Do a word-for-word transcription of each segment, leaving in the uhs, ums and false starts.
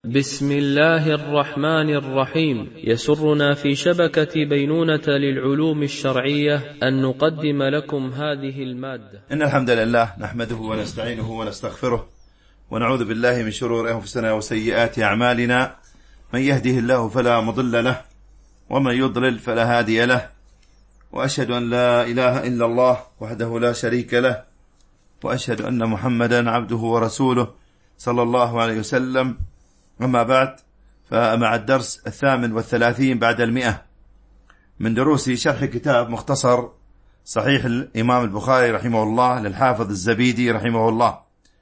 بسم الله الرحمن الرحيم. يسرنا في شبكة بينونة للعلوم الشرعية أن نقدم لكم هذه المادة. إن الحمد لله نحمده ونستعينه ونستغفره ونعوذ بالله من شرور أنفسنا وسيئات أعمالنا، من يهده الله فلا مضل له ومن يضلل فلا هادي له، وأشهد أن لا إله إلا الله وحده لا شريك له، وأشهد أن محمدا عبده ورسوله صلى الله عليه وسلم. أما بعد، فمع الدرس الثامن والثلاثين بعد المئة من دروس شرح كتاب مختصر صحيح الإمام البخاري رحمه الله للحافظ الزبيدي رحمه الله،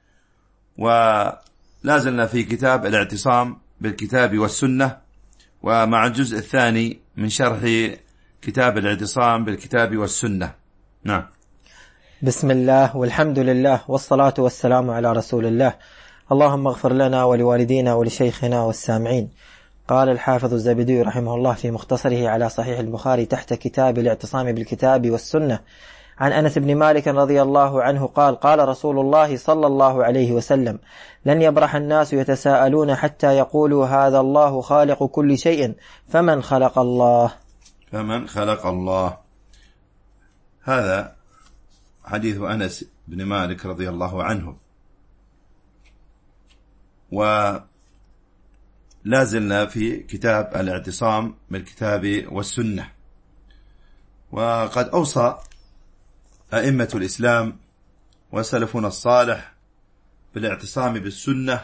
ولازلنا في كتاب الاعتصام بالكتاب والسنة، ومع الجزء الثاني من شرح كتاب الاعتصام بالكتاب والسنة. نعم. بسم الله والحمد لله والصلاة والسلام على رسول الله. اللهم اغفر لنا ولوالدينا ولشيخنا والسامعين. قال الحافظ الزبيدي رحمه الله في مختصره على صحيح البخاري تحت كتاب الاعتصام بالكتاب والسنة عن أنس بن مالك رضي الله عنه قال: قال رسول الله صلى الله عليه وسلم: لن يبرح الناس يتساءلون حتى يقولوا هذا الله خالق كل شيء فمن خلق الله. فمن خلق الله. هذا حديث أنس بن مالك رضي الله عنه، ولازلنا في كتاب الاعتصام بالكتاب والسنة. وقد أوصى أئمة الإسلام وسلفنا الصالح بالاعتصام بالسنة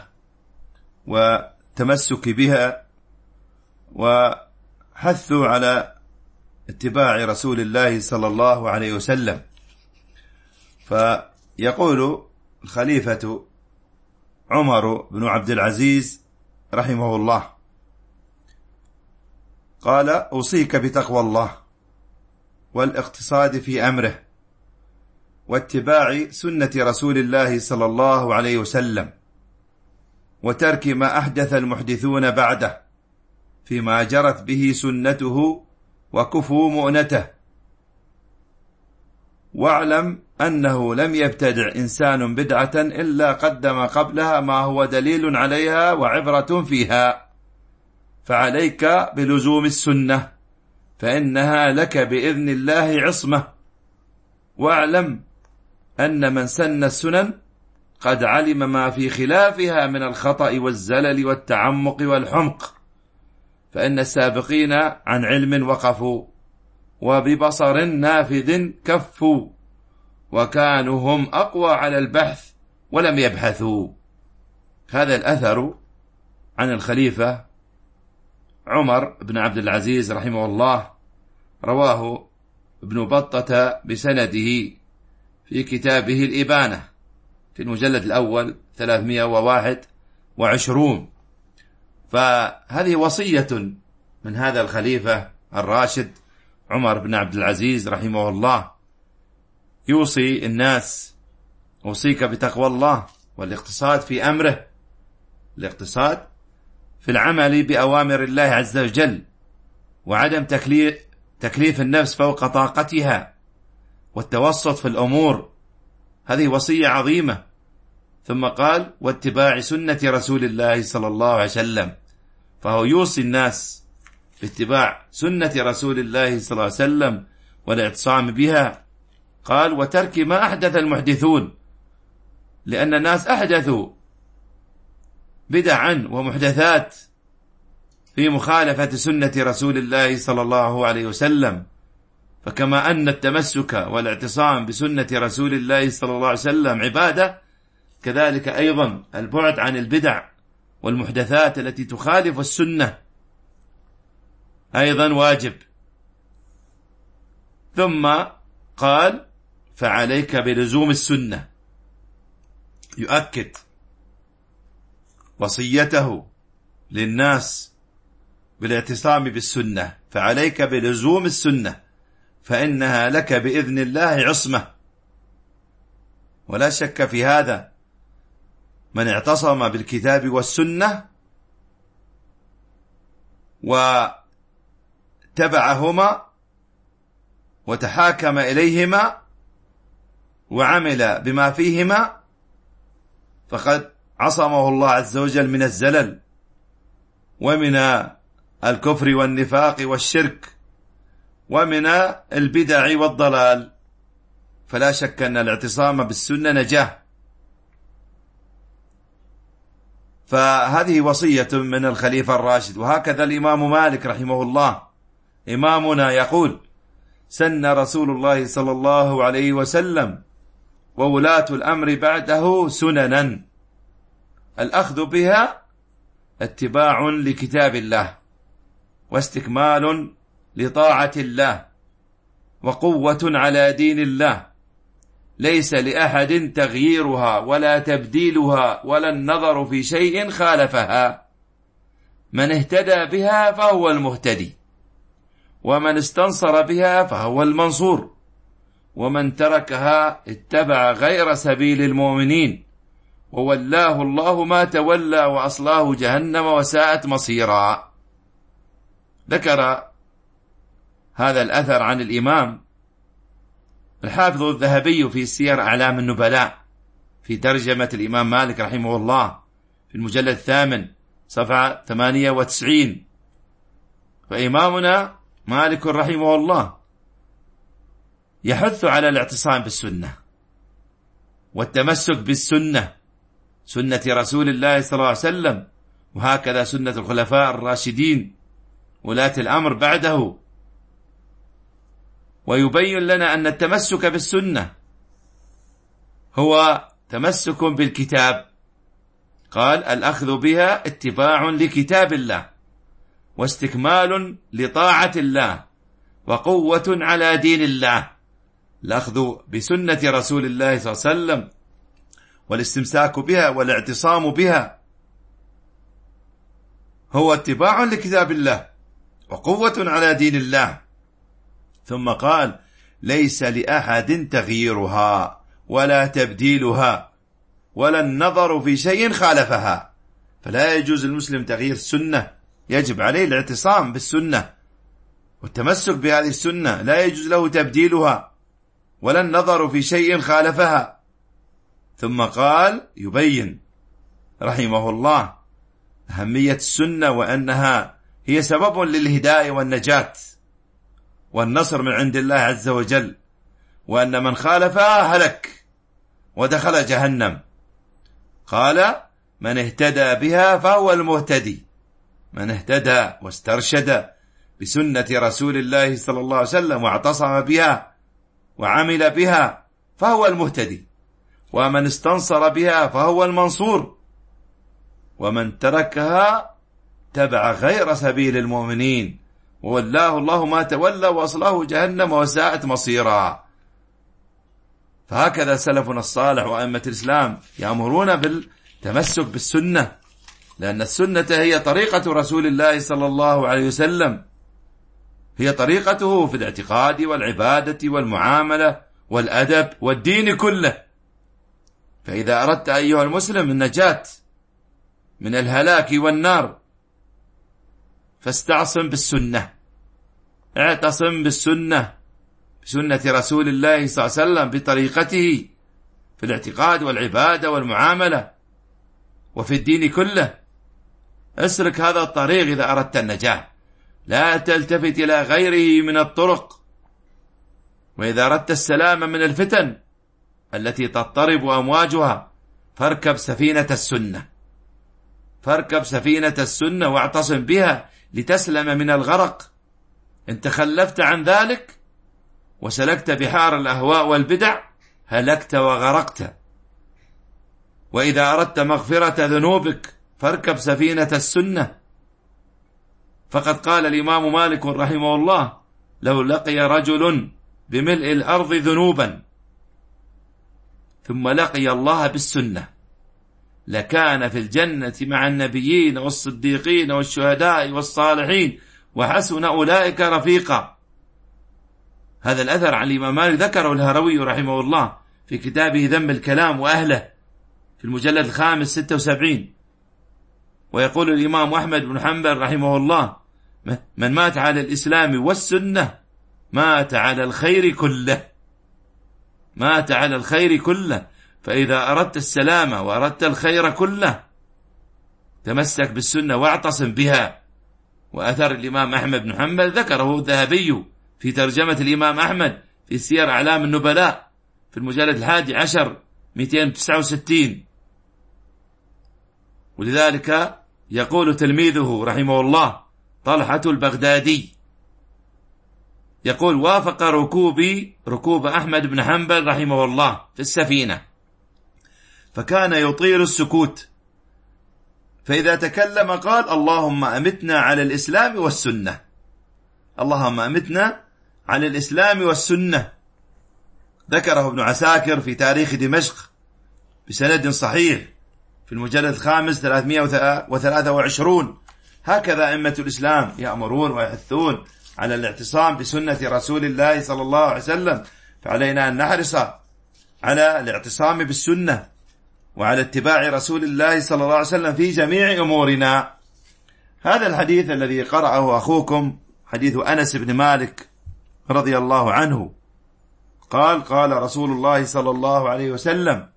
وتمسك بها، وحثوا على اتباع رسول الله صلى الله عليه وسلم. فيقول الخليفة عمر بن عبد العزيز رحمه الله قال: أوصيك بتقوى الله والاقتصاد في أمره واتباع سنة رسول الله صلى الله عليه وسلم، وترك ما أحدث المحدثون بعده فيما جرت به سنته وكفوا مؤنته، واعلم أنه لم يبتدع إنسان بدعة إلا قدم قبلها ما هو دليل عليها وعبرة فيها، فعليك بلزوم السنة فإنها لك بإذن الله عصمة، واعلم أن من سن السنن قد علم ما في خلافها من الخطأ والزلل والتعمق والحمق، فإن السابقين عن علم وقفوا وببصر نافذ كفوا، وكانوا هم أقوى على البحث ولم يبحثوا. هذا الأثر عن الخليفة عمر بن عبد العزيز رحمه الله رواه ابن بطة بسنده في كتابه الإبانة في المجلد الأول ثلاثمائة وواحد وعشرون. فهذه وصية من هذا الخليفة الراشد عمر بن عبد العزيز رحمه الله، يوصي الناس: أوصيك بتقوى الله والاقتصاد في أمره، الاقتصاد في العمل بأوامر الله عز وجل، وعدم تكليف, تكليف النفس فوق طاقتها، والتوسط في الأمور. هذه وصية عظيمة. ثم قال: واتباع سنة رسول الله صلى الله عليه وسلم، فهو يوصي الناس باتباع سنة رسول الله صلى الله عليه وسلم والاعتصام بها. قال: وترك ما أحدث المحدثون، لأن الناس أحدثوا بدعا ومحدثات في مخالفة سنة رسول الله صلى الله عليه وسلم. فكما أن التمسك والاعتصام بسنة رسول الله صلى الله عليه وسلم عبادة، كذلك أيضا البعد عن البدع والمحدثات التي تخالف السنة أيضا واجب. ثم قال: فعليك بلزوم السنة، يؤكد وصيته للناس بالاعتصام بالسنة، فعليك بلزوم السنة فإنها لك بإذن الله عصمة. ولا شك في هذا، من اعتصم بالكتاب والسنة وتبعهما وتحاكم إليهما وعمل بما فيهما، فقد عصمه الله عز وجل من الزلل ومن الكفر والنفاق والشرك ومن البدع والضلال. فلا شك أن الاعتصام بالسنة نجاة. فهذه وصية من الخليفة الراشد. وهكذا الإمام مالك رحمه الله إمامنا يقول: سن رسول الله صلى الله عليه وسلم وولاة الأمر بعده سننا الأخذ بها اتباع لكتاب الله واستكمال لطاعة الله وقوة على دين الله، ليس لأحد تغييرها ولا تبديلها ولا النظر في شيء خالفها. من اهتدى بها فهو المهتدي، ومن استنصر بها فهو المنصور، ومن تركها اتبع غير سبيل المؤمنين وولاه الله ما تولى وأصلاه جهنم وساءت مصيرا. ذكر هذا الأثر عن الإمام الحافظ الذهبي في سير أعلام النبلاء في ترجمة الإمام مالك رحمه الله في المجلد الثامن صفحة ثمانية وتسعين. فإمامنا مالك رحمه الله يحث على الاعتصام بالسنة والتمسك بالسنة، سنة رسول الله صلى الله عليه وسلم، وهكذا سنة الخلفاء الراشدين ولاة الأمر بعده. ويبين لنا أن التمسك بالسنة هو تمسك بالكتاب. قال: الأخذ بها اتباع لكتاب الله واستكمال لطاعة الله وقوة على دين الله. الأخذ بسنة رسول الله صلى الله عليه وسلم والاستمساك بها والاعتصام بها هو اتباع لكتاب الله وقوة على دين الله. ثم قال: ليس لأحد تغييرها ولا تبديلها ولا النظر في شيء خالفها. فلا يجوز المسلم تغيير السنة، يجب عليه الاعتصام بالسنة والتمسك بهذه السنة، لا يجوز له تبديلها ولا النظر في شيء خالفها. ثم قال يبين رحمه الله أهمية السنة وأنها هي سبب للهداية والنجاة والنصر من عند الله عز وجل، وأن من خالفها هلك ودخل جهنم. قال: من اهتدى بها فهو المهتدي، من اهتدى واسترشد بسنة رسول الله صلى الله عليه وسلم واعتصم بها وعمل بها فهو المهتدي، ومن استنصر بها فهو المنصور، ومن تركها تبع غير سبيل المؤمنين وولاه الله ما تولى وأصلاه جهنم وساءت مصيرا. فهكذا سلفنا الصالح وأئمة الإسلام يأمرون بالتمسك بالسنة، لأن السنة هي طريقة رسول الله صلى الله عليه وسلم، هي طريقته في الاعتقاد والعبادة والمعاملة والأدب والدين كله. فإذا أردت أيها المسلم النجاة من الهلاك والنار فاستعصم بالسنة، اعتصم بالسنة، بسنة رسول الله صلى الله عليه وسلم، بطريقته في الاعتقاد والعبادة والمعاملة وفي الدين كله. اسلك هذا الطريق إذا أردت النجاة، لا تلتفت إلى غيره من الطرق. وإذا أردت السلام من الفتن التي تضطرب أمواجها فاركب سفينة السنة، فاركب سفينة السنة واعتصم بها لتسلم من الغرق. إن تخلفت عن ذلك وسلكت بحار الأهواء والبدع هلكت وغرقت. وإذا أردت مغفرة ذنوبك فاركب سفينة السنة. فقد قال الإمام مالك رحمه الله: لو لقي رجل بملء الأرض ذنوبا ثم لقي الله بالسنة لكان في الجنة مع النبيين والصديقين والشهداء والصالحين وحسن أولئك رفيقا. هذا الأثر عن الإمام مالك ذكره الهروي رحمه الله في كتابه ذم الكلام وأهله في المجلد الخامس ستة وسبعين. ويقول الإمام أحمد بن حنبل رحمه الله: من مات على الإسلام والسنة مات على الخير كله، مات على الخير كله. فإذا أردت السلامة وأردت الخير كله تمسك بالسنة واعتصم بها. وأثر الإمام أحمد بن حنبل ذكره الذهبي في ترجمة الإمام أحمد في سير أعلام النبلاء في المجلد الحادي عشر مئتين وتسعة وستين. ولذلك يقول تلميذه رحمه الله طلحة البغدادي، يقول: وافق ركوبي ركوب أحمد بن حنبل رحمه الله في السفينة، فكان يطيل السكوت، فإذا تكلم قال: اللهم أمتنا على الإسلام والسنة، اللهم أمتنا على الإسلام والسنة. ذكره ابن عساكر في تاريخ دمشق بسند صحيح في المجلد الخامس ثلاثمئة وثلاثة وعشرين. هكذا أئمة الإسلام يأمرون ويحثون على الاعتصام بسنة رسول الله صلى الله عليه وسلم، فعلينا أن نحرص على الاعتصام بالسنة وعلى اتباع رسول الله صلى الله عليه وسلم في جميع أمورنا. هذا الحديث الذي قرأه أخوكم حديث أنس بن مالك رضي الله عنه، قال: قال رسول الله صلى الله عليه وسلم: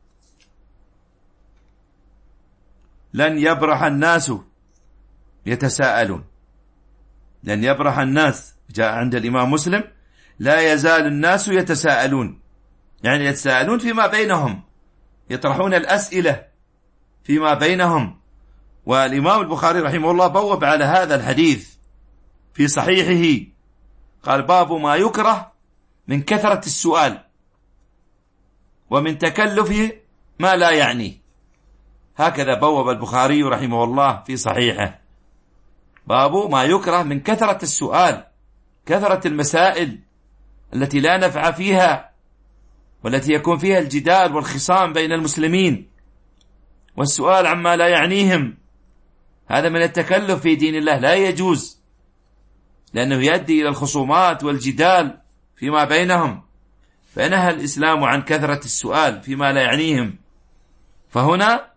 لن يبرح الناس يتساءلون. لن يبرح الناس، جاء عند الإمام مسلم: لا يزال الناس يتساءلون، يعني يتساءلون فيما بينهم، يطرحون الأسئلة فيما بينهم. والإمام البخاري رحمه الله بوب على هذا الحديث في صحيحه، قال: باب ما يكره من كثرة السؤال ومن تكلف ما لا يعنيه. هكذا بوب البخاري رحمه الله في صحيحه، باب ما يكره من كثرة السؤال، كثرة المسائل التي لا نفع فيها والتي يكون فيها الجدال والخصام بين المسلمين، والسؤال عما لا يعنيهم. هذا من التكلف في دين الله، لا يجوز، لأنه يؤدي إلى الخصومات والجدال فيما بينهم. فنهى الإسلام عن كثرة السؤال فيما لا يعنيهم. فهنا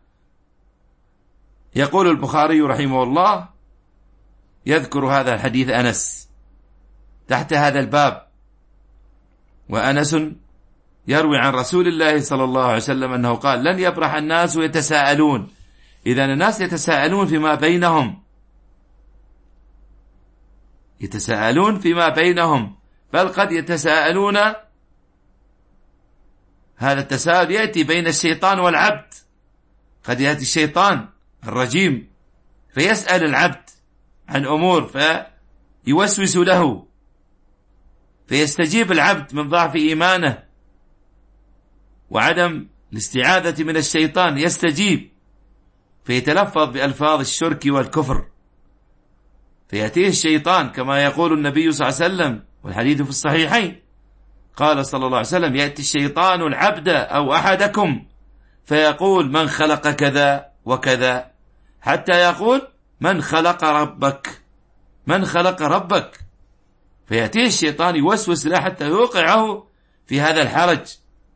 يقول البخاري رحمه الله يذكر هذا الحديث أنس تحت هذا الباب، وأنس يروي عن رسول الله صلى الله عليه وسلم أنه قال: لن يبرح الناس يتساءلون. إذن الناس يتساءلون فيما بينهم، يتساءلون فيما بينهم، بل قد يتساءلون، هذا التساؤل يأتي بين الشيطان والعبد. قد يأتي الشيطان الرجيم فيسأل العبد عن أمور فيوسوس له، فيستجيب العبد من ضعف إيمانه وعدم الاستعاذة من الشيطان، يستجيب فيتلفظ بألفاظ الشرك والكفر، فيأتيه الشيطان كما يقول النبي صلى الله عليه وسلم والحديث في الصحيحين، قال صلى الله عليه وسلم: يأتي الشيطان العبد أو أحدكم فيقول: من خلق كذا وكذا، حتى يقول: من خلق ربك، من خلق ربك، فيأتيه الشيطان يوسوس له حتى يوقعه في هذا الحرج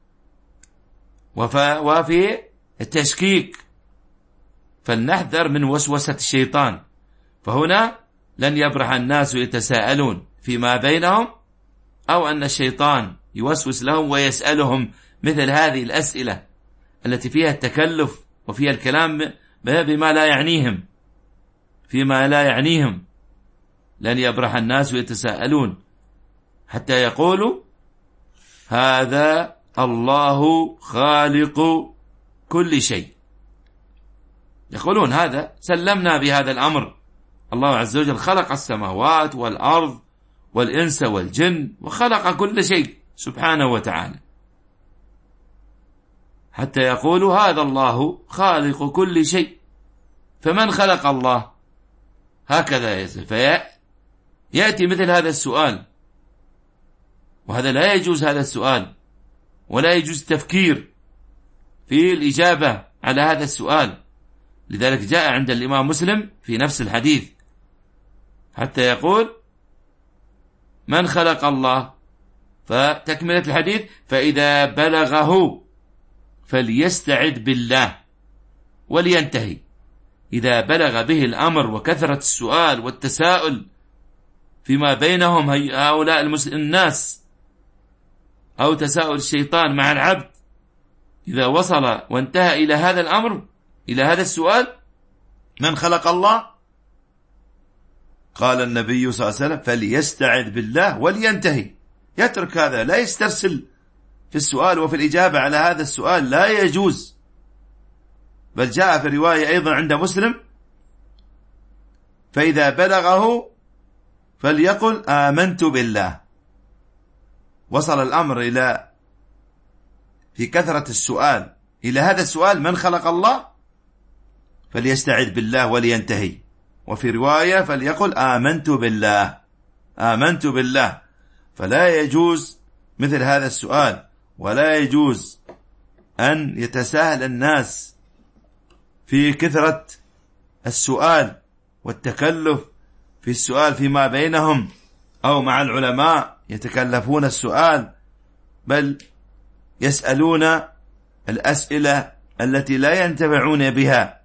وفي التشكيك. فلنحذر من وسوسة الشيطان. فهنا لن يبرح الناس يتساءلون فيما بينهم، أو أن الشيطان يوسوس لهم ويسألهم مثل هذه الأسئلة التي فيها التكلف وفيها الكلام بما لا يعنيهم، فيما لا يعنيهم. لن يبرح الناس يتساءلون حتى يقولوا: هذا الله خالق كل شيء. يقولون هذا سلمنا بهذا الأمر، الله عز وجل خلق السماوات والأرض والإنس والجن وخلق كل شيء سبحانه وتعالى، حتى يقولوا: هذا الله خالق كل شيء، فمن خلق الله؟ هكذا يزل. فيأتي مثل هذا السؤال، وهذا لا يجوز، هذا السؤال، ولا يجوز التفكير في الإجابة على هذا السؤال. لذلك جاء عند الإمام مسلم في نفس الحديث حتى يقول: من خلق الله؟ فتكملة الحديث: فإذا بلغه فليستعذ بالله ولينتهي. إذا بلغ به الأمر وكثرة السؤال والتساؤل فيما بينهم هؤلاء الناس، أو تساؤل الشيطان مع العبد، إذا وصل وانتهى إلى هذا الأمر، إلى هذا السؤال، من خلق الله؟ قال النبي صلى الله عليه وسلم فليستعذ بالله ولينتهي، يترك هذا، لا يسترسل في السؤال وفي الإجابة على هذا السؤال، لا يجوز. بل جاء في رواية أيضا عند مسلم فإذا بلغه فليقل آمنت بالله. وصل الأمر إلى في كثرة السؤال إلى هذا السؤال من خلق الله؟ فليستعذ بالله ولينتهي. وفي رواية فليقل آمنت بالله، آمنت بالله. فلا يجوز مثل هذا السؤال، ولا يجوز أن يتساهل الناس في كثرة السؤال والتكلف في السؤال فيما بينهم أو مع العلماء، يتكلفون السؤال، بل يسألون الأسئلة التي لا ينتفعون بها.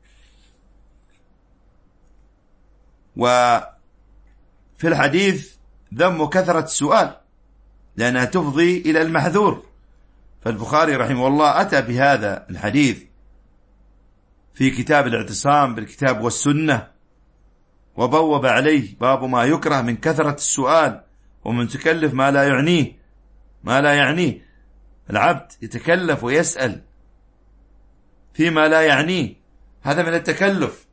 وفي الحديث ذم كثرة السؤال لأنها تفضي إلى المحذور، فالبخاري رحمه الله أتى بهذا الحديث في كتاب الاعتصام بالكتاب والسنة، وبوب عليه باب ما يكره من كثرة السؤال ومن تكلف ما لا يعنيه ما لا يعنيه العبد يتكلف ويسأل فيما لا يعنيه، هذا من التكلف،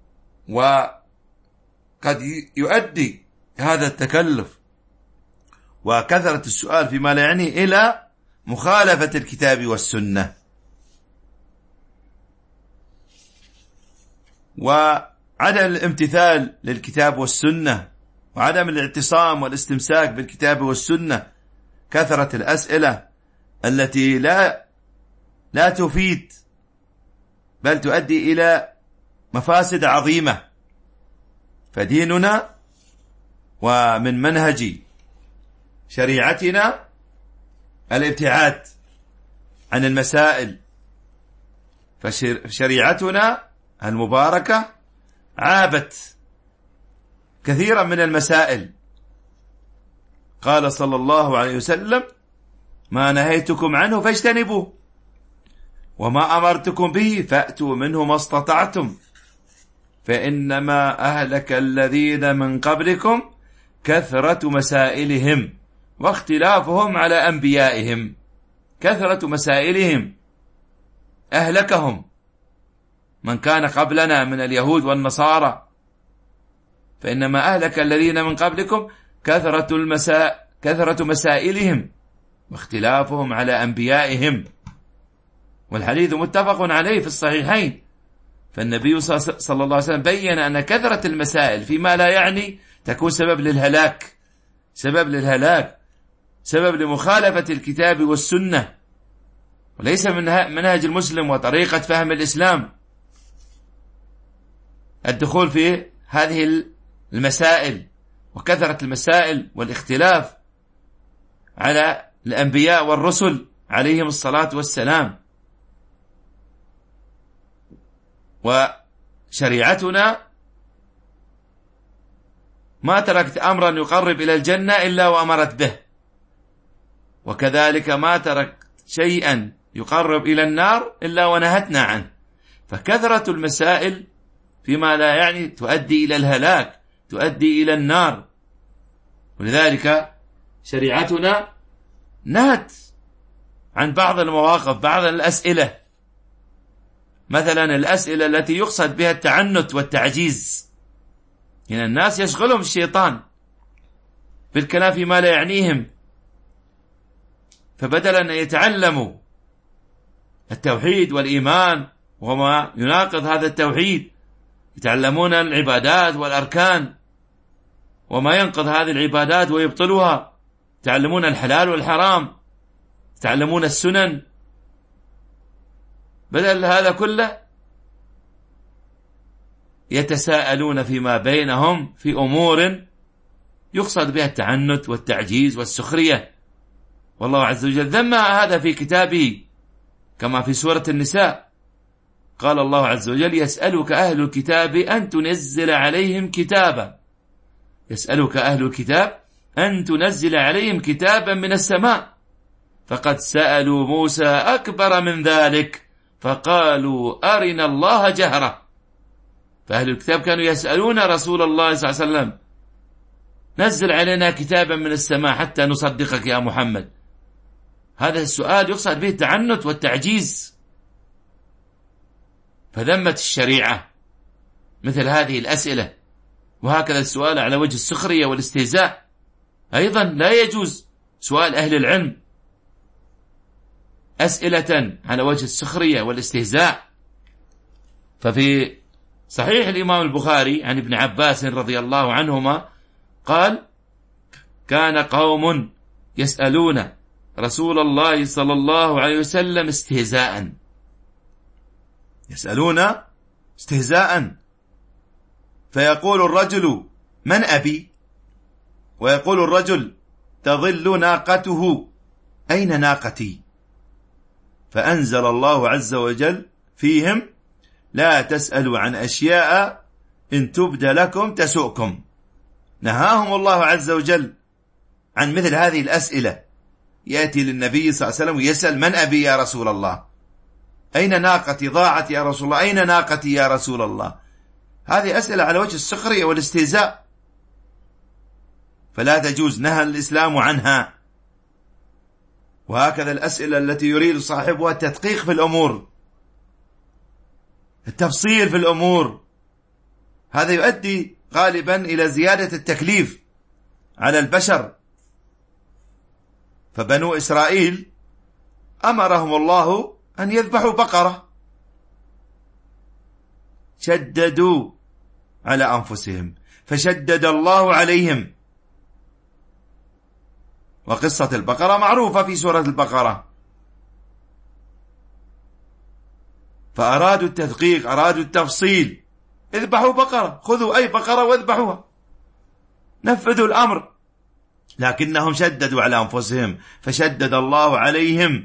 وقد يؤدي هذا التكلف وكثرة السؤال فيما لا يعنيه إلى مخالفة الكتاب والسنة. وعدم الامتثال للكتاب والسنة وعدم الاعتصام والاستمساك بالكتاب والسنة، كثرة الأسئلة التي لا لا تفيد بل تؤدي إلى مفاسد عظيمة. فديننا ومن منهج شريعتنا الابتعاد عن المسائل، فشريعتنا المباركة عابت كثيرا من المسائل. قال صلى الله عليه وسلم ما نهيتكم عنه فاجتنبوه وما أمرتكم به فأتوا منه ما استطعتم فإنما أهلك الذين من قبلكم كثرة مسائلهم واختلافهم على أنبيائهم. كثرة مسائلهم أهلكهم من كان قبلنا من اليهود والنصارى، فإنما أهلك الذين من قبلكم كثرة المساء كثرة مسائلهم واختلافهم على أنبيائهم. والحديث متفق عليه في الصحيحين، فالنبي صلى الله عليه وسلم بين أن كثرة المسائل فيما لا يعني تكون سبب للهلاك سبب للهلاك سبب لمخالفة الكتاب والسنة، وليس من منهج المسلم وطريقة فهم الإسلام الدخول في هذه المسائل وكثرة المسائل والاختلاف على الأنبياء والرسل عليهم الصلاة والسلام. وشريعتنا ما تركت أمرا يقرب إلى الجنة إلا وأمرت به، وكذلك ما تركت شيئا يقرب إلى النار إلا ونهتنا عنه. فكثرة المسائل فيما لا يعني تؤدي إلى الهلاك، تؤدي إلى النار. ولذلك شريعتنا نهت عن بعض المواقف، بعض الأسئلة، مثلا الأسئلة التي يقصد بها التعنت والتعجيز. هنا الناس يشغلهم الشيطان بالكلام فيما لا يعنيهم، فبدلا أن يتعلموا التوحيد والإيمان وما يناقض هذا التوحيد، يتعلمون العبادات والأركان وما ينقض هذه العبادات ويبطلها، يتعلمون الحلال والحرام، يتعلمون السنن. بدل هذا كله يتساءلون فيما بينهم في أمور يقصد بها التعنت والتعجيز والسخرية، والله عز وجل ذم هذا في كتابه كما في سورة النساء. قال الله عز وجل يسألك أهل الكتاب أن تنزل عليهم كتابا يسألك أهل الكتاب أن تنزل عليهم كتابا من السماء فقد سألوا موسى أكبر من ذلك فقالوا أرنا الله جهرة فأهل الكتاب كانوا يسألون رسول الله صلى الله عليه وسلم: نزل علينا كتابا من السماء حتى نصدقك يا محمد. هذا السؤال يقصد به التعنت والتعجيز، فذمت الشريعة مثل هذه الأسئلة. وهكذا السؤال على وجه السخرية والاستهزاء أيضا لا يجوز. سؤال أهل العلم أسئلة على وجه السخرية والاستهزاء. ففي صحيح الإمام البخاري عن ابن عباس رضي الله عنهما قال: كان قوم يسألون رسول الله صلى الله عليه وسلم استهزاء، يسألون استهزاء، فيقول الرجل: من أبي؟ ويقول الرجل: تظل ناقته، أين ناقتي؟ فأنزل الله عز وجل فيهم: لا تسألوا عن أشياء إن تبد لكم تسؤكم. نهاهم الله عز وجل عن مثل هذه الأسئلة. يأتي للنبي صلى الله عليه وسلم ويسأل: من أبي يا رسول الله؟ أين ناقتي؟ ضاعت يا رسول الله، أين ناقتي يا رسول الله؟ هذه أسئلة على وجه السخرية والاستهزاء، فلا تجوز، نهى الإسلام عنها. وهكذا الأسئلة التي يريد صاحبها التدقيق في الأمور، التفصيل في الأمور، هذا يؤدي غالبا إلى زيادة التكليف على البشر. فبنو إسرائيل أمرهم الله أن يذبحوا بقرة، شددوا على أنفسهم فشدد الله عليهم. وقصة البقرة معروفة في سورة البقرة. فأرادوا التدقيق، أرادوا التفصيل: اذبحوا بقرة، خذوا أي بقرة واذبحوها، نفذوا الأمر. لكنهم شددوا على أنفسهم فشدد الله عليهم.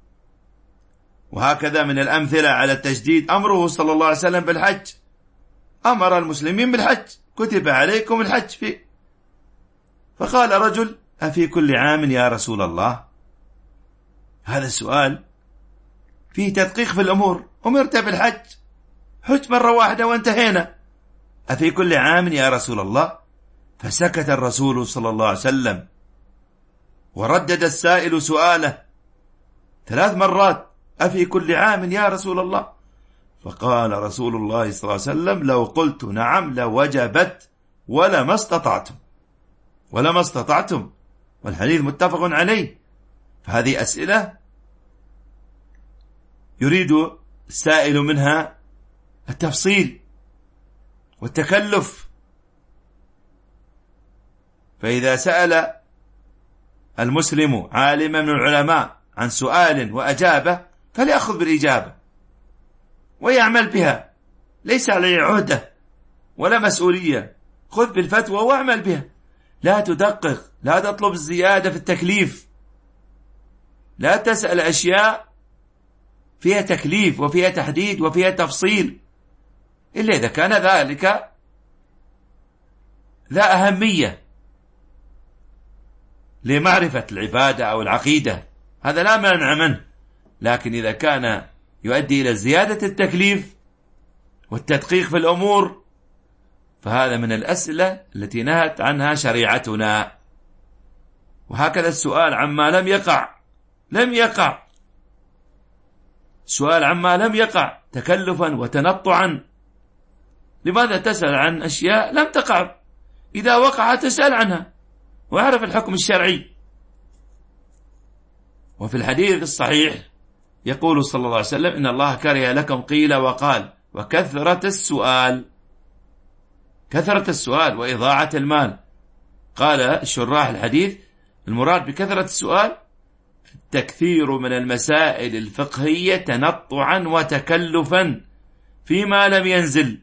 وهكذا من الأمثلة على التشديد أمره صلى الله عليه وسلم بالحج، أمر المسلمين بالحج: كتب عليكم الحج فيه. فقال رجل: أفي كل عام يا رسول الله؟ هذا السؤال فيه تدقيق في الأمور. أمرت بالحج، حج مرة واحدة وانتهينا، أفي كل عام يا رسول الله؟ فسكت الرسول صلى الله عليه وسلم، وردد السائل سؤاله ثلاث مرات: أفي كل عام يا رسول الله؟ فقال رسول الله صلى الله عليه وسلم: لو قلت نعم لوجبت ولما استطعتم، ولما استطعتم. والحديث متفق عليه. فهذه أسئلة يريد السائل منها التفصيل والتكلف. فإذا سأل المسلم عالما من العلماء عن سؤال وأجابه فليأخذ بالإجابة ويعمل بها، ليس عليه عهدة ولا مسؤولية. خذ بالفتوى واعمل بها، لا تدقق، لا تطلب الزيادة في التكليف، لا تسأل أشياء فيها تكليف وفيها تحديد وفيها تفصيل إلا إذا كان ذلك ذا أهمية لمعرفة العبادة أو العقيدة، هذا لا مانع منه. لكن إذا كان يؤدي إلى زيادة التكليف والتدقيق في الأمور فهذا من الأسئلة التي نهت عنها شريعتنا. وهكذا السؤال عما لم يقع، لم يقع سؤال عما لم يقع تكلفا وتنطعا. لماذا تسأل عن أشياء لم تقع؟ إذا وقع تسأل عنها واعرف الحكم الشرعي. وفي الحديث الصحيح يقول صلى الله عليه وسلم: إن الله كره لكم قيل وقال وكثرة السؤال، كثرة السؤال وإضاعة المال. قال الشراح الحديث: المراد بكثرة السؤال التكثير من المسائل الفقهية تنطعا وتكلفا فيما لم ينزل،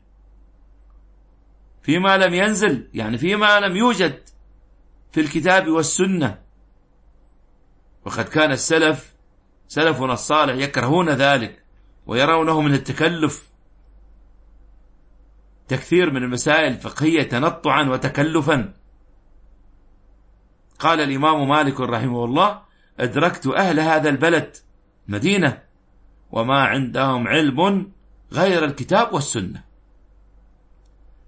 فيما لم ينزل يعني فيما لم يوجد في الكتاب والسنة. وقد كان السلف، سلفنا الصالح، يكرهون ذلك ويرونه من التكلف، تكثير من المسائل الفقهية تنطعا وتكلفا. قال الإمام مالك رحمه الله: أدركت أهل هذا البلد مدينة وما عندهم علم غير الكتاب والسنة.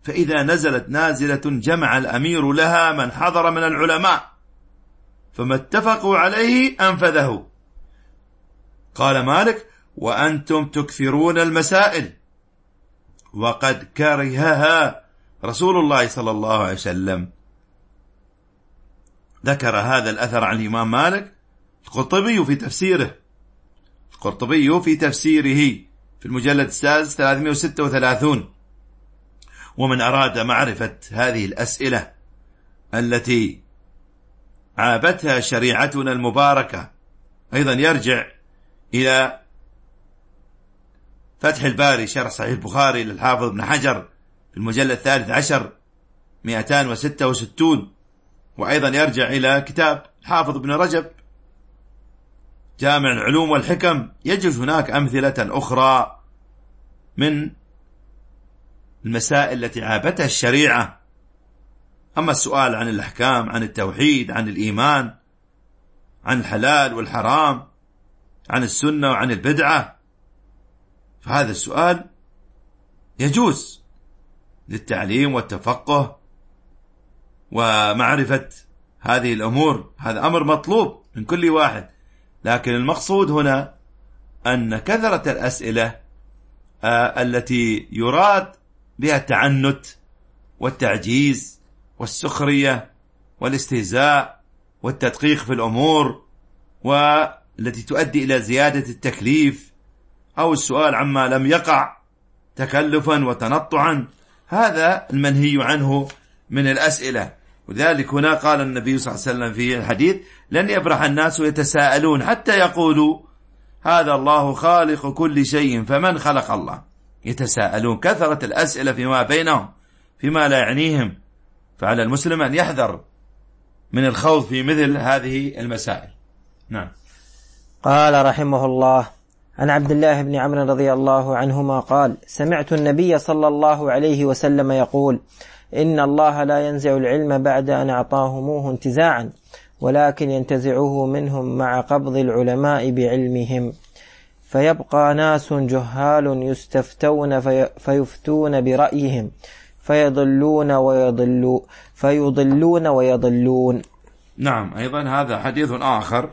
فإذا نزلت نازلة جمع الأمير لها من حضر من العلماء، فما اتفقوا عليه أنفذه. قال مالك: وأنتم تكثرون المسائل، وقد كرهها رسول الله صلى الله عليه وسلم. ذكر هذا الأثر عن الإمام مالك القرطبي في تفسيره القرطبي في تفسيره في المجلد السادس ثلاثمائة وستة وثلاثين. ومن أراد معرفة هذه الأسئلة التي عابتها شريعتنا المباركة أيضا يرجع إلى فتح الباري شرح صحيح البخاري للحافظ ابن حجر في المجلد الثالث عشر مئتان وستة وستون، وأيضا يرجع إلى كتاب الحافظ ابن رجب جامع العلوم والحكم، يجد هناك أمثلة أخرى من المسائل التي عابتها الشريعة. أما السؤال عن الأحكام، عن التوحيد، عن الإيمان، عن الحلال والحرام، عن السنة وعن البدعة، فهذا السؤال يجوز للتعليم والتفقه ومعرفة هذه الأمور، هذا أمر مطلوب من كل واحد. لكن المقصود هنا أن كثرة الأسئلة التي يراد بها التعنت والتعجيز والسخرية والاستهزاء والتدقيق في الأمور، والتي تؤدي إلى زيادة التكليف أو السؤال عما لم يقع تكلفا وتنطعا، هذا المنهي عنه من الأسئلة. وذلك هنا قال النبي صلى الله عليه وسلم في الحديث: لن يبرح الناس يتساءلون حتى يقولوا هذا الله خالق كل شيء فمن خلق الله. يتساءلون، كثرة الأسئلة فيما بينهم فيما لا يعنيهم، فعلى المسلم أن يحذر من الخوض في مثل هذه المسائل. نعم. قال رحمه الله: عن عبد الله بن عمرو رضي الله عنهما قال: سمعت النبي صلى الله عليه وسلم يقول: إن الله لا ينزع العلم بعد أن أعطاهموه انتزاعا، ولكن ينتزعه منهم مع قبض العلماء بعلمهم، فيبقى ناس جهال يستفتون في فيفتون برأيهم فيضلون ويضلون فيضلون ويضلون. نعم. أيضا هذا حديث آخر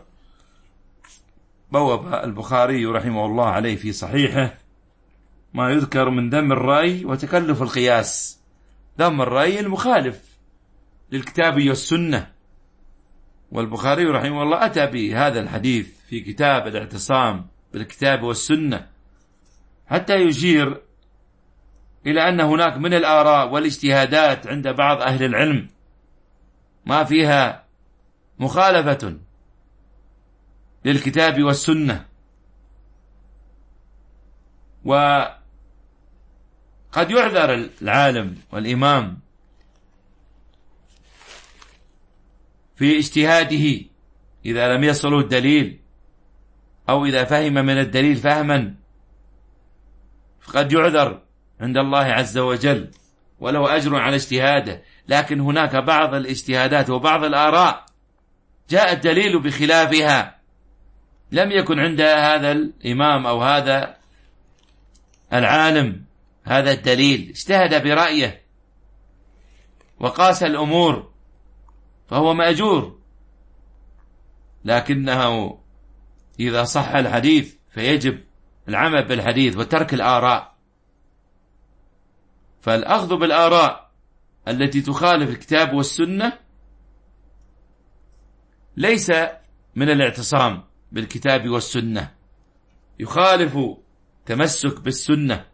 بوب البخاري رحمه الله عليه في صحيحه ما يذكر من ذم الرأي وتكلف القياس. ذم الرأي المخالف للكتاب والسنة، والبخاري رحمه الله أتى بهذا الحديث في كتاب الاعتصام بالكتاب والسنة حتى يشير إلى أن هناك من الآراء والاجتهادات عند بعض أهل العلم ما فيها مخالفة للكتاب والسنة، وقد يعذر العالم والإمام في اجتهاده إذا لم يصله الدليل، أو إذا فهم من الدليل فهما فقد يعذر عند الله عز وجل وله أجر على اجتهاده. لكن هناك بعض الاجتهادات وبعض الآراء جاء الدليل بخلافها، لم يكن عند هذا الإمام أو هذا العالم هذا الدليل، اجتهد برأيه وقاس الأمور فهو مأجور. لكنه إذا صح الحديث فيجب العمل بالحديث وترك الآراء. فالأخذ بالآراء التي تخالف الكتاب والسنة ليس من الاعتصام بالكتاب والسنة، يخالف تمسك بالسنة.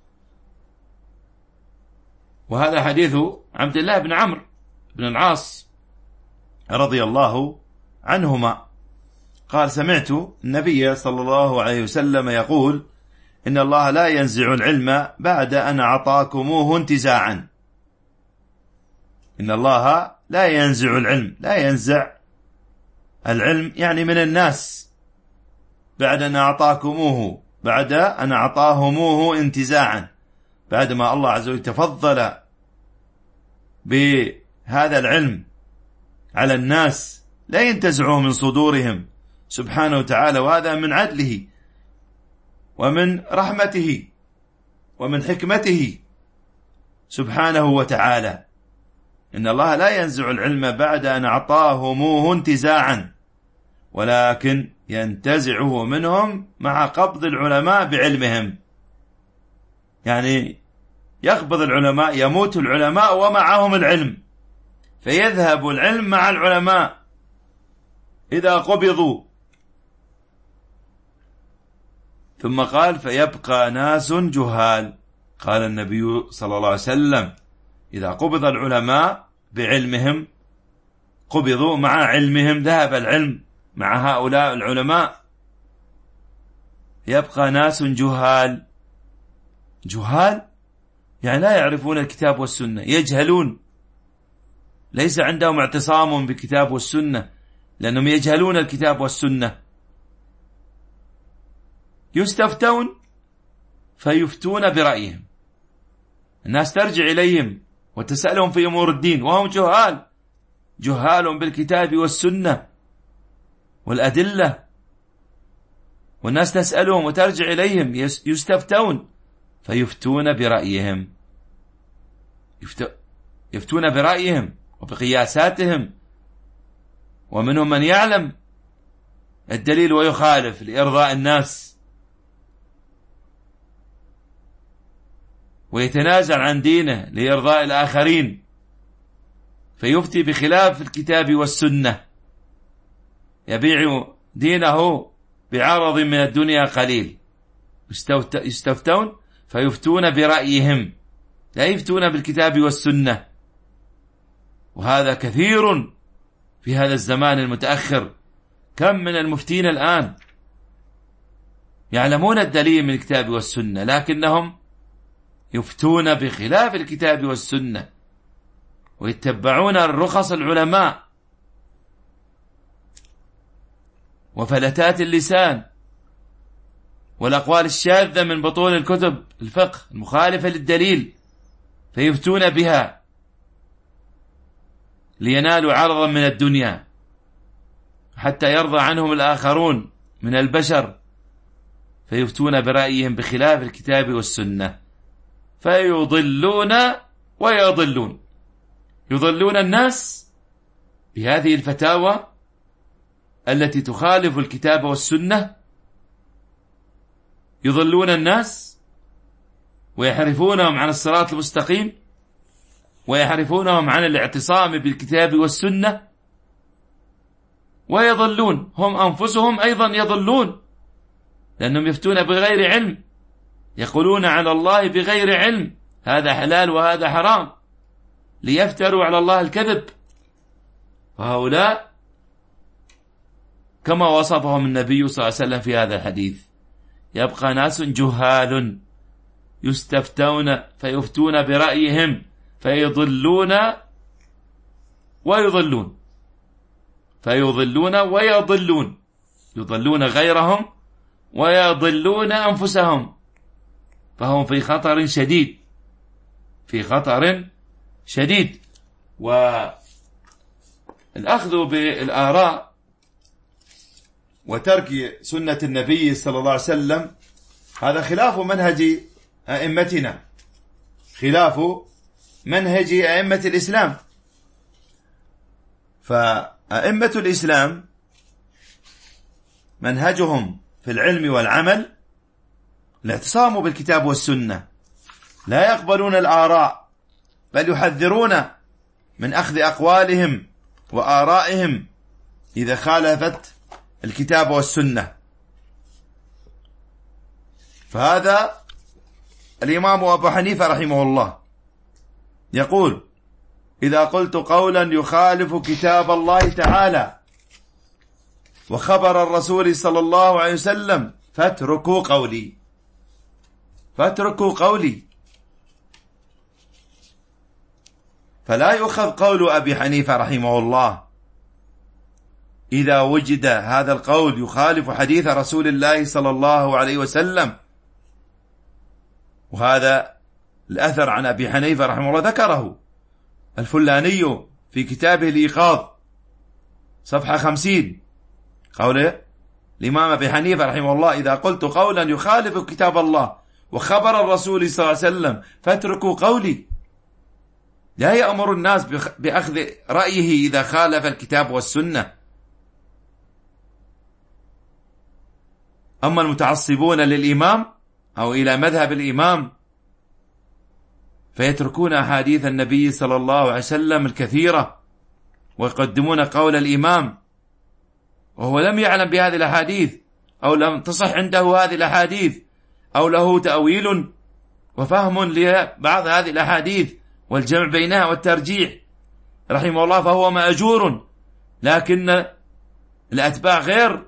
وهذا حديث عبد الله بن عمرو بن العاص رضي الله عنهما قال: سمعت النبي صلى الله عليه وسلم يقول: إن الله لا ينزع العلم بعد أن أعطاكموه انتزاعا. إن الله لا ينزع العلم، لا ينزع العلم يعني من الناس بعد أن أعطاكموه، بعد أن أعطاهموه انتزاعا، بعدما الله عز وجل تفضل بهذا العلم على الناس لا ينتزعه من صدورهم سبحانه وتعالى. وهذا من عدله ومن رحمته ومن حكمته سبحانه وتعالى. إن الله لا ينزع العلم بعد أن أعطاهموه انتزاعا، ولكن ينتزعه منهم مع قبض العلماء بعلمهم. يعني يقبض العلماء، يموت العلماء ومعهم العلم، فيذهب العلم مع العلماء إذا قبضوا. ثم قال فيبقى ناس جهال. قال النبي صلى الله عليه وسلم إذا قبض العلماء بعلمهم قبضوا مع علمهم، ذهب العلم مع هؤلاء العلماء، يبقى ناس جهال. جهال يعني لا يعرفون الكتاب والسنة، يجهلون، ليس عندهم اعتصام بالكتاب والسنة لأنهم يجهلون الكتاب والسنة. يستفتون فيفتون برأيهم، الناس ترجع إليهم وتسألهم في أمور الدين وهم جهال، جهال بالكتاب والسنة والأدلة، والناس تسألهم وترجع إليهم يستفتون فيفتون برأيهم، يفتون برأيهم وبقياساتهم، ومنهم من يعلم الدليل ويخالف لإرضاء الناس ويتنازل عن دينه لإرضاء الآخرين، فيفتي بخلاف الكتاب والسنة، يبيع دينه بعرض من الدنيا قليل. يستفتون فيفتون برأيهم، لا يفتون بالكتاب والسنة. وهذا كثير في هذا الزمان المتأخر. كم من المفتين الآن يعلمون الدليل من الكتاب والسنة لكنهم يفتون بخلاف الكتاب والسنة ويتبعون الرخص العلماء وفلتات اللسان والأقوال الشاذة من بطون الكتب الفقه المخالفة للدليل، فيفتون بها لينالوا عرضا من الدنيا حتى يرضى عنهم الآخرون من البشر، فيفتون برأيهم بخلاف الكتاب والسنة، فيضلون ويضلون. يضلون الناس بهذه الفتاوى التي تخالف الكتاب والسنة، يضلون الناس ويحرفونهم عن الصراط المستقيم ويحرفونهم عن الاعتصام بالكتاب والسنة، ويضلون هم أنفسهم أيضا يضلون لأنهم يفتون بغير علم، يقولون على الله بغير علم هذا حلال وهذا حرام ليفتروا على الله الكذب. فهؤلاء كما وصفهم النبي صلى الله عليه وسلم في هذا الحديث، يبقى ناس جهال يستفتون فيفتون برأيهم فيضلون ويضلون، فيضلون ويضلون، يضلون غيرهم ويضلون أنفسهم، فهم في خطر شديد، في خطر شديد. والأخذ بالآراء وترك سنة النبي صلى الله عليه وسلم هذا خلاف منهج أئمتنا، خلاف منهج أئمة الإسلام. فأئمة الإسلام منهجهم في العلم والعمل الاعتصام بالكتاب والسنة، لا يقبلون الآراء بل يحذرون من أخذ أقوالهم وآرائهم إذا خالفت الكتاب والسنة. فهذا الإمام أبو حنيفة رحمه الله يقول إذا قلت قولا يخالف كتاب الله تعالى وخبر الرسول صلى الله عليه وسلم فاتركوا قولي، فاتركوا قولي. فلا يؤخذ قول أبي حنيفة رحمه الله إذا وجد هذا القول يخالف حديث رسول الله صلى الله عليه وسلم. وهذا الأثر عن أبي حنيفة رحمه الله ذكره الفلاني في كتابه الإيقاظ صفحة خمسين، قوله الإمام أبي حنيفة رحمه الله إذا قلت قولا يخالف كتاب الله وخبر الرسول صلى الله عليه وسلم فاتركوا قولي. لا يأمر الناس بأخذ رأيه إذا خالف الكتاب والسنة. أما المتعصبون للإمام أو إلى مذهب الإمام فيتركون أحاديث النبي صلى الله عليه وسلم الكثيرة ويقدمون قول الإمام وهو لم يعلم بهذه الأحاديث أو لم تصح عنده هذه الأحاديث أو له تأويل وفهم لبعض هذه الأحاديث والجمع بينها والترجيح رحمه الله، فهو مأجور، لكن الأتباع غير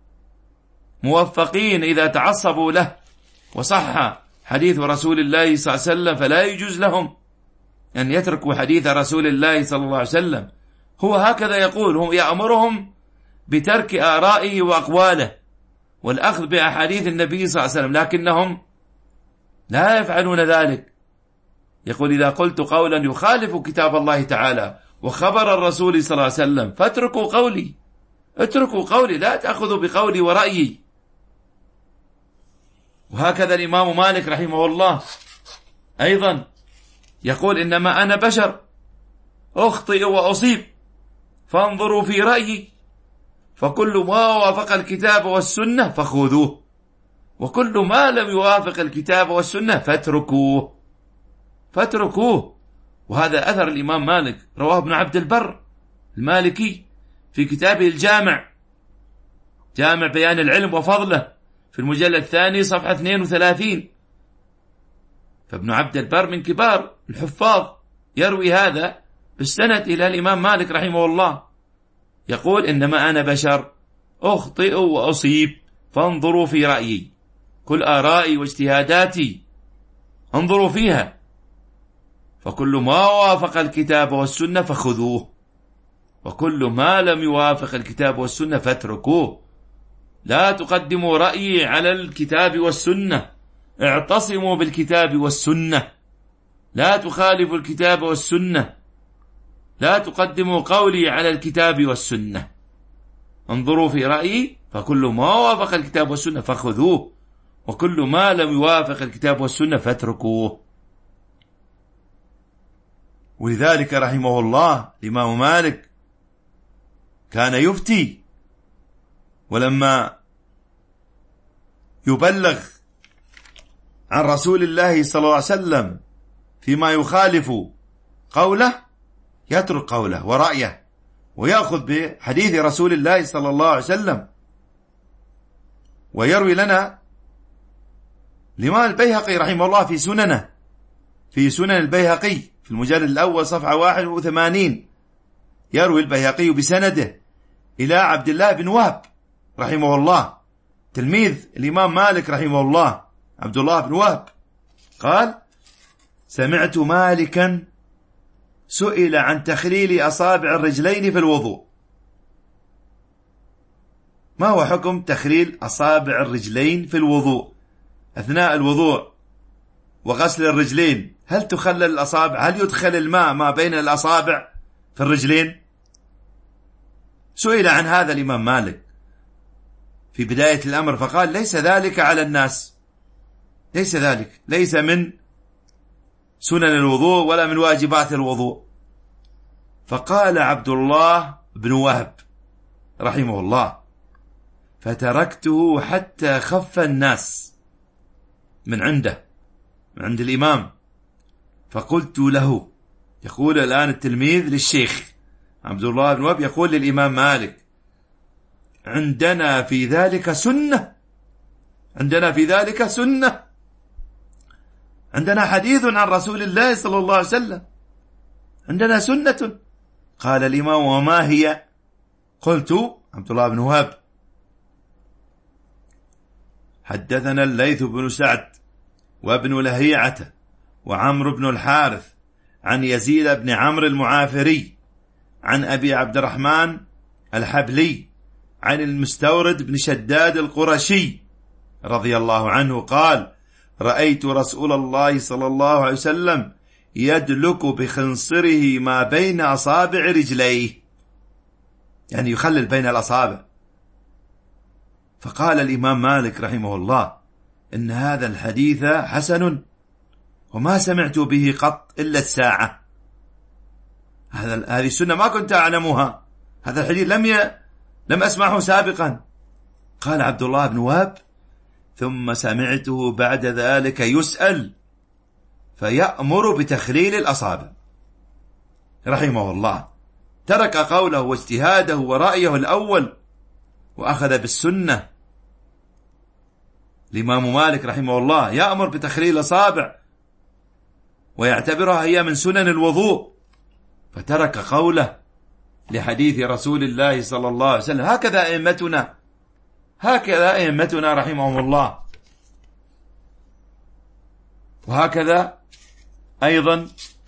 موفقين إذا تعصبوا له وصح حديث رسول الله صلى الله عليه وسلم فلا يجوز لهم أن يتركوا حديث رسول الله صلى الله عليه وسلم. هو هكذا يقول، هم يأمرهم بترك آرائه وأقواله والأخذ بأحاديث النبي صلى الله عليه وسلم، لكنهم لا يفعلون ذلك. يقول إذا قلت قولا يخالف كتاب الله تعالى وخبر الرسول صلى الله عليه وسلم فاتركوا قولي، اتركوا قولي، لا تأخذوا بقولي ورأيي. وهكذا الإمام مالك رحمه الله أيضا يقول إنما أنا بشر أخطئ وأصيب فانظروا في رأيي، فكل ما وافق الكتاب والسنة فخذوه وكل ما لم يوافق الكتاب والسنة فاتركوه فاتركوه. وهذا أثر الإمام مالك رواه ابن عبد البر المالكي في كتابه الجامع، جامع بيان العلم وفضله، في المجلد الثاني صفحة اثنين وثلاثين. فابن عبد البر من كبار الحفاظ يروي هذا بالسند إلى الإمام مالك رحمه الله، يقول إنما أنا بشر أخطئ وأصيب فانظروا في رأيي، كل آرائي واجتهاداتي انظروا فيها، فكل ما وافق الكتاب والسنة فخذوه وكل ما لم يوافق الكتاب والسنة فاتركوه. لا تقدموا رأيي على الكتاب والسنة، اعتصموا بالكتاب والسنة، لا تخالفوا الكتاب والسنة، لا تقدموا قولي على الكتاب والسنة، انظروا في رأيي، فكل ما وافق الكتاب والسنة فخذوه وكل ما لم يوافق الكتاب والسنة فاتركوه. ولذلك رحمه الله الإمام مالك كان يفتي، ولما يبلغ عن رسول الله صلى الله عليه وسلم فيما يخالف قوله يترك قوله ورأيه ويأخذ بحديث رسول الله صلى الله عليه وسلم. ويروي لنا الإمام البيهقي رحمه الله في سننه، في سنن البيهقي في المجلد الأول صفحة واحد وثمانين، يروي البيهقي بسنده إلى عبد الله بن وهب رحمه الله تلميذ الإمام مالك رحمه الله، عبد الله بن وهب قال: سمعت مالكا سئل عن تخليل أصابع الرجلين في الوضوء. ما هو حكم تخليل أصابع الرجلين في الوضوء أثناء الوضوء وغسل الرجلين؟ هل تخلل الأصابع؟ هل يدخل الماء ما بين الأصابع في الرجلين؟ سئل عن هذا الإمام مالك في بداية الأمر فقال: ليس ذلك على الناس، ليس ذلك، ليس من سنن الوضوء ولا من واجبات الوضوء. فقال عبد الله بن وهب رحمه الله: فتركته حتى خف الناس من عنده، من عند الإمام، فقلت له، يقول الآن التلميذ للشيخ عبد الله بن وهب يقول للإمام مالك: عندنا في ذلك سنة، عندنا في ذلك سنة، عندنا حديث عن رسول الله صلى الله عليه وسلم، عندنا سنة. قال الإمام: وما هي؟ قلت عبد الله بن وهب: حدثنا الليث بن سعد وابن لهيعة وعمرو بن الحارث عن يزيد بن عمرو المعافري عن أبي عبد الرحمن الحبلي عن المستورد بن شداد القرشي رضي الله عنه قال: رأيت رسول الله صلى الله عليه وسلم يدلك بخنصره ما بين أصابع رجليه، يعني يخلل بين الأصابع. فقال الإمام مالك رحمه الله: إن هذا الحديث حسن وما سمعت به قط إلا الساعة، هذا هذه السنة ما كنت أعلمها، هذا الحديث لم ي... لم أسمعه سابقا. قال عبد الله بن وهب: ثم سمعته بعد ذلك يسأل فيأمر بتخليل الأصابع، رحمه الله. ترك قوله واجتهاده ورأيه الأول وأخذ بالسنة. الإمام مالك رحمه الله يأمر بتخليل الأصابع ويعتبرها هي من سنن الوضوء، فترك قوله لحديث رسول الله صلى الله عليه وسلم. هكذا أئمتنا، هكذا أئمتنا رحمهم الله. وهكذا أيضا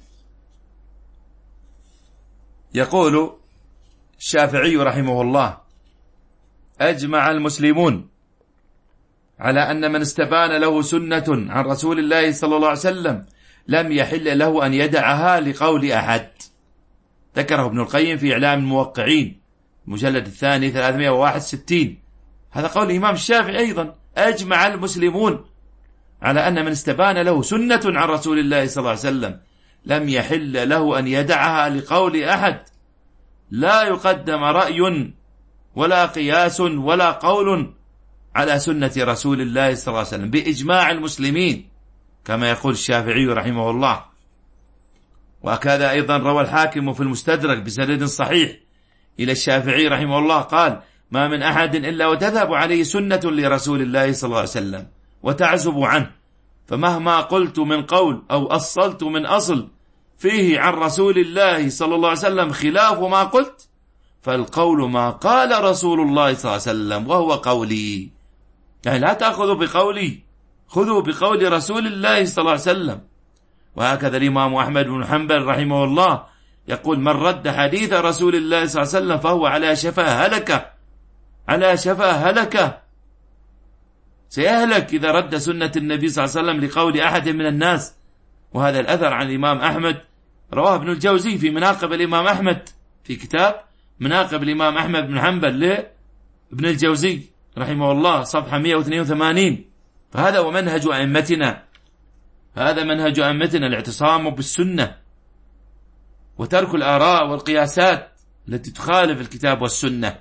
يقول الشافعي رحمه الله: أجمع المسلمون على أن من استبان له سنة عن رسول الله صلى الله عليه وسلم لم يحل له أن يدعها لقول أحد. ذكره ابن القيم في إعلام الموقعين المجلد الثاني ثلاثمائة وواحد وستين. هذا قول الإمام الشافعي أيضا: أجمع المسلمون على أن من استبان له سنة عن رسول الله صلى الله عليه وسلم لم يحل له أن يدعها لقول أحد. لا يقدم رأي ولا قياس ولا قول على سنة رسول الله صلى الله عليه وسلم بإجماع المسلمين، كما يقول الشافعي رحمه الله. وكذا أيضا روى الحاكم في المستدرك بسند صحيح إلى الشافعي رحمه الله قال: ما من أحد إلا وتذهب عليه سنة لرسول الله صلى الله عليه وسلم وتعزب عنه، فمهما قلت من قول أو أصلت من أصل فيه عن رسول الله صلى الله عليه وسلم خلاف ما قلت، فالقول ما قال رسول الله صلى الله عليه وسلم وهو قولي. يعني لا تأخذوا بقولي، خذوا بقول رسول الله صلى الله عليه وسلم. وهكذا الإمام أحمد بن حنبل رحمه الله يقول: من رد حديث رسول الله صلى الله عليه وسلم فهو على شفا هلكة، على شفا هلكة، سيهلك إذا رد سنة النبي صلى الله عليه وسلم لقول أحد من الناس. وهذا الأثر عن الإمام أحمد رواه ابن الجوزي في مناقب الإمام أحمد، في كتاب مناقب الإمام أحمد بن حنبل لابن الجوزي رحمه الله صفحة مئة واثنين وثمانين. فهذا هو منهج أئمتنا، هذا منهج أئمتنا: الاعتصام بالسنة وترك الآراء والقياسات التي تخالف الكتاب والسنة.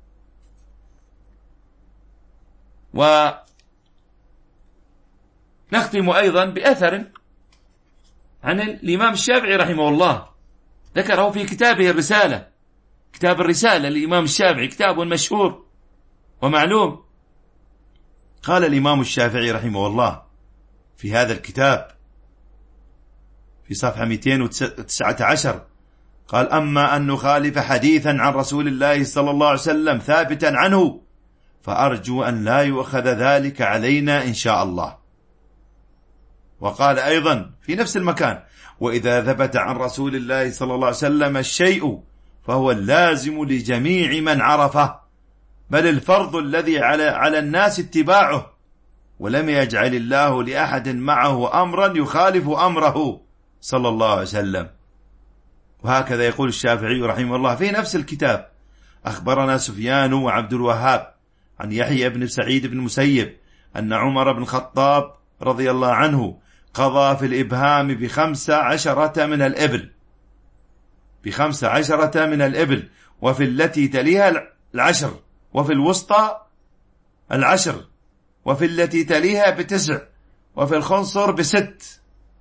ونختم أيضا بأثر عن الإمام الشافعي رحمه الله، ذكره في كتابه الرسالة، كتاب الرسالة للإمام الشافعي، كتاب مشهور ومعلوم. قال الإمام الشافعي رحمه الله في هذا الكتاب في صفحة مئتين وتسعة عشر قال: أما أن نخالف حديثا عن رسول الله صلى الله عليه وسلم ثابتا عنه فأرجو أن لا يؤخذ ذلك علينا إن شاء الله. وقال أيضا في نفس المكان: وإذا ثبت عن رسول الله صلى الله عليه وسلم الشيء فهو اللازم لجميع من عرفه، بل الفرض الذي على على الناس اتباعه، ولم يجعل الله لأحد معه أمرا يخالف أمره صلى الله عليه وسلم. وهكذا يقول الشافعي رحمه الله في نفس الكتاب: أخبرنا سفيان وعبد الوهاب عن يحيى بن سعيد بن مسيب أن عمر بن الخطاب رضي الله عنه قضى في الإبهام بخمس عشرة من الإبل، بخمس عشرة من الإبل، وفي التي تليها العشر، وفي الوسطى العشر، وفي التي تليها بتسع، وفي الخنصر بست.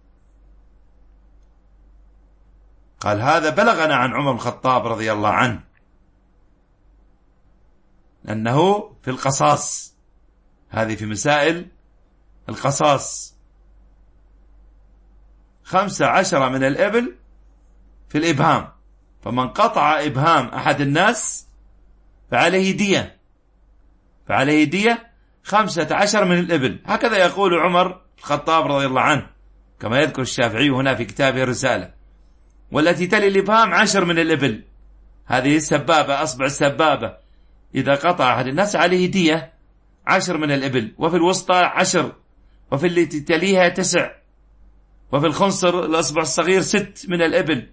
قال: هذا بلغنا عن عمر بن الخطاب رضي الله عنه أنه في القصاص، هذه في مسائل القصاص، خمسة عشر من الإبل في الإبهام، فمن قطع إبهام أحد الناس فعليه دية، فعليه دية خمسة عشر من الإبل. هكذا يقول عمر الخطاب رضي الله عنه كما يذكر الشافعي هنا في كتابه الرسالة. والتي تلي الإبهام عشر من الإبل، هذه السبابة، أصبع السبابة، إذا قطع أحد الناس عليه دية عشر من الإبل، وفي الوسطى عشر، وفي التي تليها تسع، وفي الخنصر الأصبع الصغير ست من الإبل.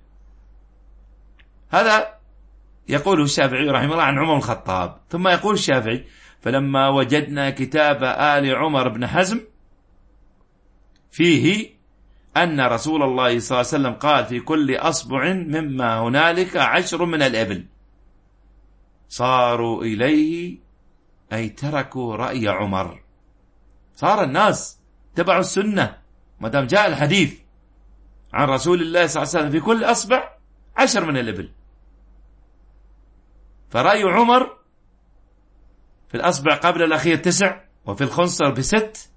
هذا يقوله الشافعي رحمه الله عن عمر الخطاب. ثم يقول الشافعي: فلما وجدنا كتاب آل عمر بن حزم فيه أن رسول الله صلى الله عليه وسلم قال في كل أصبع مما هنالك عشر من الإبل، صاروا إليه أي تركوا رأي عمر. صار الناس تبعوا السنة ما دام جاء الحديث عن رسول الله صلى الله عليه وسلم في كل أصبع عشر من الإبل، فرأي عمر في الأصبع قبل الأخير تسع وفي الخنصر بست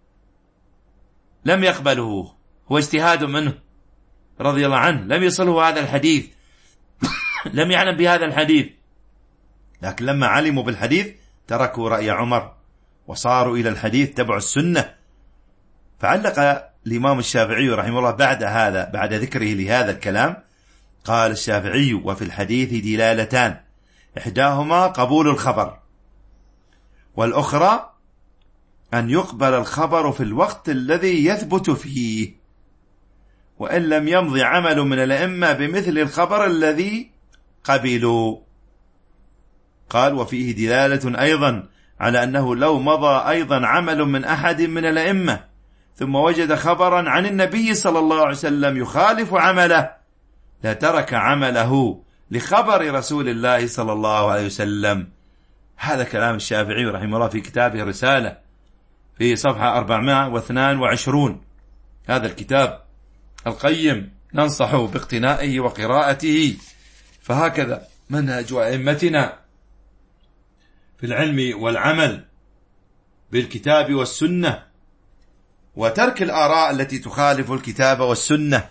لم يقبله، هو اجتهاد منه رضي الله عنه، لم يصله هذا الحديث لم يعلم بهذا الحديث، لكن لما علموا بالحديث تركوا رأي عمر وصاروا إلى الحديث تبعوا السنة. فعلق الإمام الشافعي رحمه الله بعد هذا، بعد ذكره لهذا الكلام، قال الشافعي: وفي الحديث دلالتان، إحداهما قبول الخبر، والأخرى أن يقبل الخبر في الوقت الذي يثبت فيه، وإن لم يمضي عمل من الأئمة بمثل الخبر الذي قبلوا. قال: وفيه دلالة أيضا على أنه لو مضى أيضا عمل من أحد من الأئمة ثم وجد خبرا عن النبي صلى الله عليه وسلم يخالف عمله لترك عمله لخبر رسول الله صلى الله عليه وسلم. هذا كلام الشافعي رحمه الله في كتابه الرسالة في صفحة أربعمائة واثنين وعشرين. هذا الكتاب القيم ننصح باقتنائه وقراءته، فهكذا منهج أئمتنا في العلم والعمل بالكتاب والسنة، وترك الآراء التي تخالف الكتاب والسنة.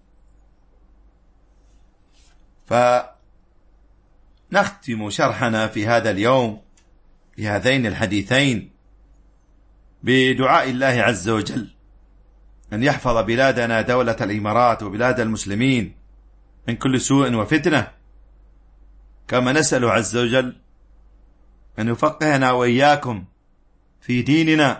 فنختم شرحنا في هذا اليوم بهذين الحديثين بدعاء الله عز وجل أن يحفظ بلادنا دولة الإمارات وبلاد المسلمين من كل سوء وفتنة، كما نسأل عز وجل أن يفقهنا وإياكم في ديننا.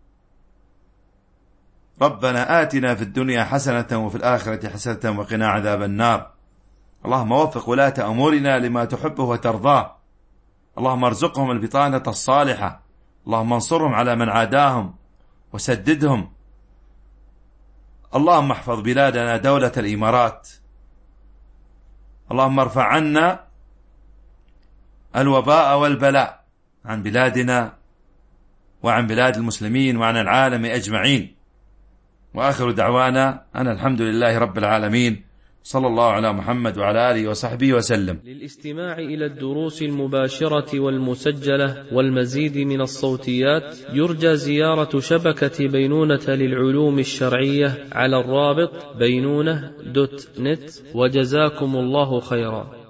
ربنا آتنا في الدنيا حسنة وفي الآخرة حسنة وقنا عذاب النار. اللهم وفق ولاة أمورنا لما تحبه وترضاه. اللهم ارزقهم البطانة الصالحة. اللهم انصرهم على من عاداهم وسددهم. اللهم احفظ بلادنا دولة الإمارات. اللهم ارفع عنا الوباء والبلاء عن بلادنا وعن بلاد المسلمين وعن العالم أجمعين. وآخر دعوانا أن الحمد لله رب العالمين، صلى الله على محمد وعلى آله وصحبه وسلم. للاستماع إلى الدروس المباشرة والمسجلة والمزيد من الصوتيات يرجى زيارة شبكة بينونة للعلوم الشرعية على الرابط بينونة دوت نت، وجزاكم الله خيرا.